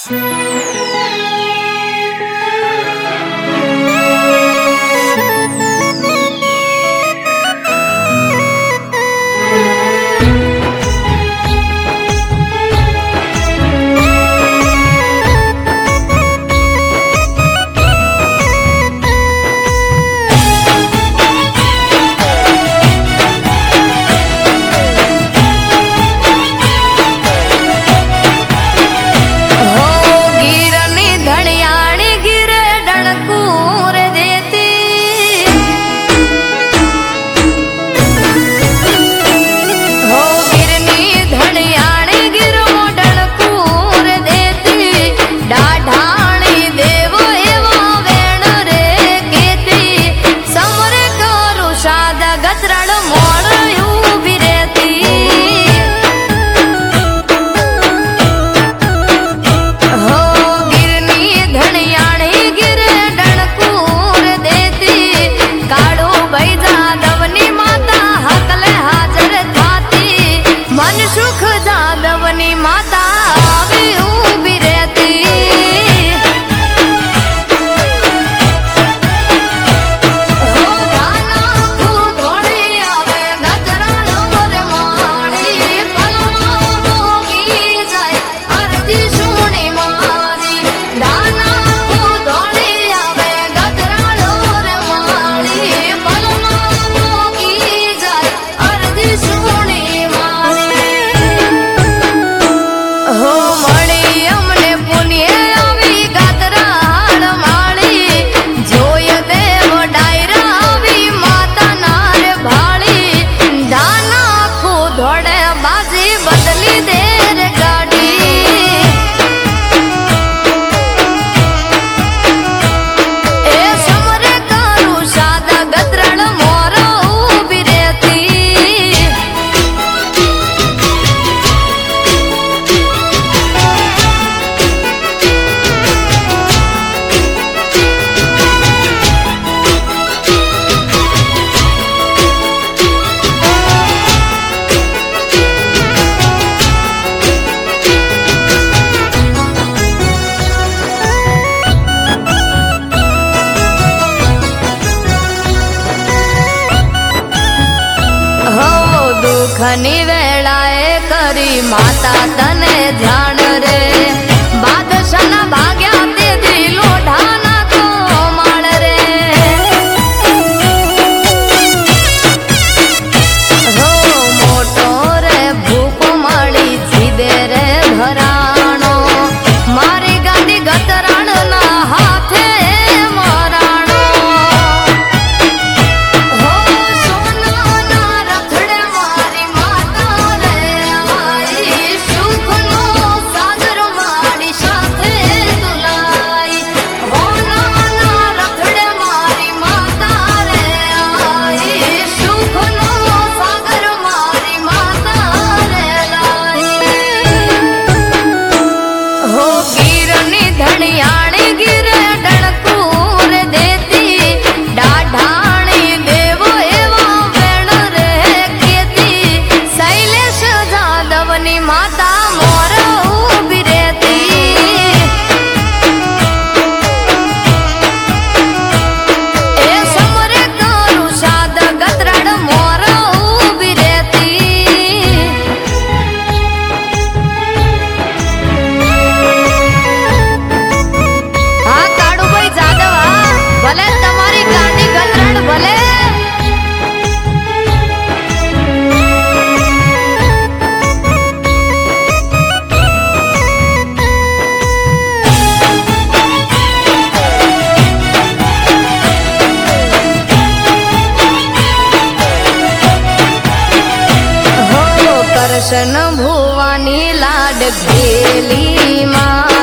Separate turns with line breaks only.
दुखनी वेलाए करी माता तने ध्यान रे बादशाह ना भाग्या ते दिलो ढाना को माल रे हो मोटो रे भूप माली सीधे रे घराणो मारी गादी गतराण ना हाथे मराणो हो सोना ना रखड़े मारी माता रे आई सुख नो सागर मारी साथे दुलाई हो ना रखड़े मारी माता रे आई सुख नो सागर मारी माता रे लाई हो गिरनी धनियाणी गिर डणकूर देती डाढाणी देवो एवा वेण रे केती शैलेश जादवनी माता मोर उभी रेती ए समरे करू साद गतराड मोर उभी रेती हाँ काड़ूभाई जादव भले तमारी गांधी गतराड भले हो कृष्ण भुवानी लाड घेली माँ